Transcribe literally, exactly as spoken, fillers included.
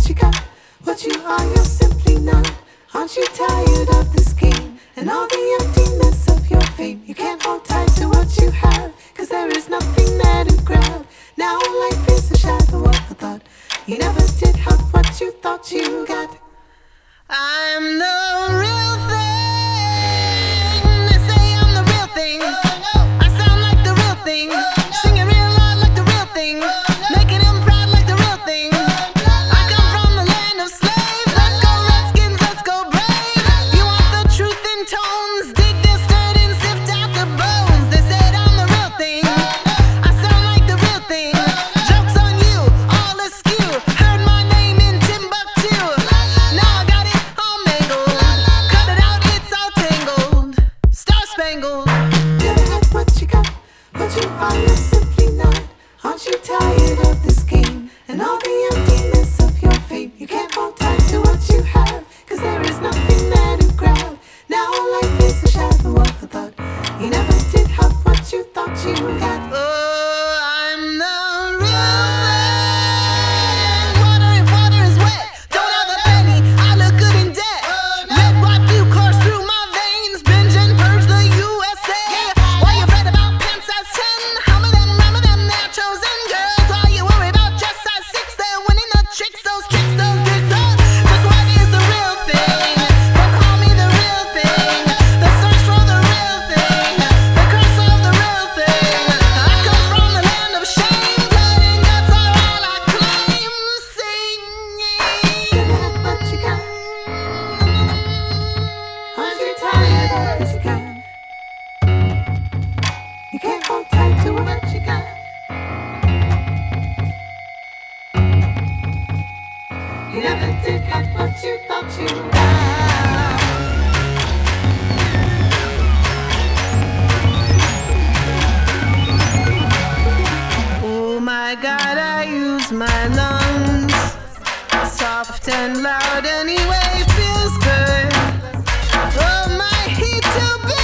what you got, what you are, you're simply not. Aren't you tired of this game and all the emptiness of your fame? You can't hold tight to what you have, cause there is nothing there to grab. Now life is a shadow of a thought. You never did have what you thought you got. I'm the real thing. They say I'm the real thing. I sound like the real thing. Singing real loud like the real thing. Making them proud like the real thing. I come from the land of slaves. Let's go Redskins, let's go Braves. You want the truth in tones? Dig this dirt and sift out the bones. They said I'm the real thing. I sound like the real thing. Jokes on you, all askew. Heard my name in Timbuktu. Now I got it all mangled. Cut it out, it's all tangled. Star Spangled. Never had what you got, what you are, you're simply not. Aren't you tired of this game and all the emptiness of your fame? You can't hold tight to what you have, cause there is nothing there to grab. Now life is a shadow of a thought. You never did have what you thought you got. Oh, I'm the real thing. Water if water is wet, don't have a penny, I look good in debt. Red white blue course through my veins, binge and purge the U S A. Why you fret about pants size ten? How many them, how many them, they're chosen girls. Why you worry about just size six? They're winning the tricks, those tricks, those dicks. Oh, just what is the real thing? Don't call me the real thing. The search for the real thing, the curse of the real thing. I come from the land of shame. Blood and guts are all I claim. Singing. Never had what you got. Aren't you tired of this game? You can't hold tight to what you got. You never did have what you thought you had. Oh my God, I use my lungs. Soft and loud anyway, feels good. Oh, my heat too big.